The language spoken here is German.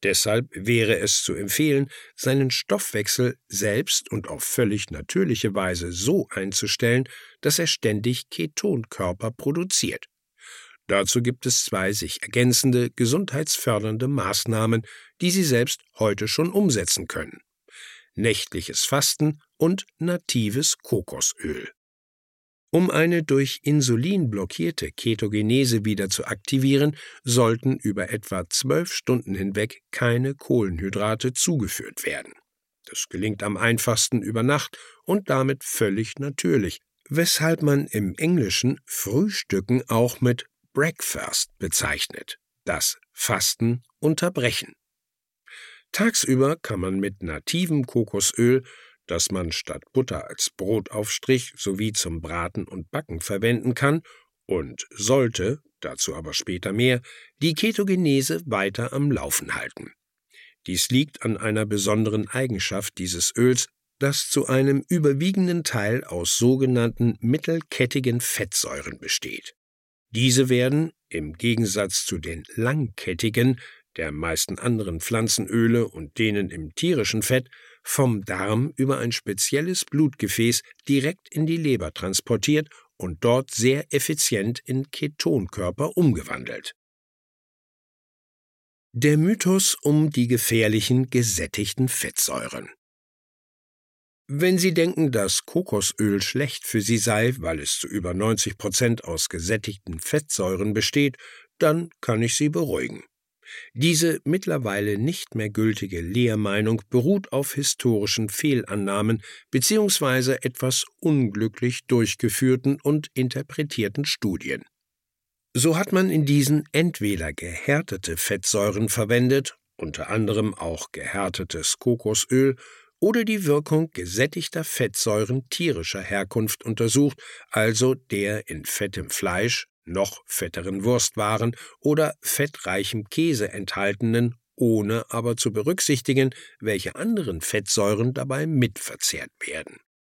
Deshalb wäre es zu empfehlen, seinen Stoffwechsel selbst und auf völlig natürliche Weise so einzustellen, dass er ständig Ketonkörper produziert. Dazu gibt es 2 sich ergänzende, gesundheitsfördernde Maßnahmen, die Sie selbst heute schon umsetzen können: nächtliches Fasten und natives Kokosöl. Um eine durch Insulin blockierte Ketogenese wieder zu aktivieren, sollten über etwa 12 Stunden hinweg keine Kohlenhydrate zugeführt werden. Das gelingt am einfachsten über Nacht und damit völlig natürlich, weshalb man im Englischen Frühstücken auch mit Breakfast bezeichnet, das Fasten unterbrechen. Tagsüber kann man mit nativem Kokosöl, das man statt Butter als Brotaufstrich sowie zum Braten und Backen verwenden kann, und sollte, dazu aber später mehr, die Ketogenese weiter am Laufen halten. Dies liegt an einer besonderen Eigenschaft dieses Öls, das zu einem überwiegenden Teil aus sogenannten mittelkettigen Fettsäuren besteht. Diese werden, im Gegensatz zu den langkettigen, der meisten anderen Pflanzenöle und denen im tierischen Fett, vom Darm über ein spezielles Blutgefäß direkt in die Leber transportiert und dort sehr effizient in Ketonkörper umgewandelt. Der Mythos um die gefährlichen gesättigten Fettsäuren. Wenn Sie denken, dass Kokosöl schlecht für Sie sei, weil es zu über 90% aus gesättigten Fettsäuren besteht, dann kann ich Sie beruhigen. Diese mittlerweile nicht mehr gültige Lehrmeinung beruht auf historischen Fehlannahmen bzw. etwas unglücklich durchgeführten und interpretierten Studien. So hat man in diesen entweder gehärtete Fettsäuren verwendet, unter anderem auch gehärtetes Kokosöl, oder die Wirkung gesättigter Fettsäuren tierischer Herkunft untersucht, also der in fettem Fleisch, noch fetteren Wurstwaren oder fettreichem Käse enthaltenen, ohne aber zu berücksichtigen, welche anderen Fettsäuren dabei mitverzehrt werden.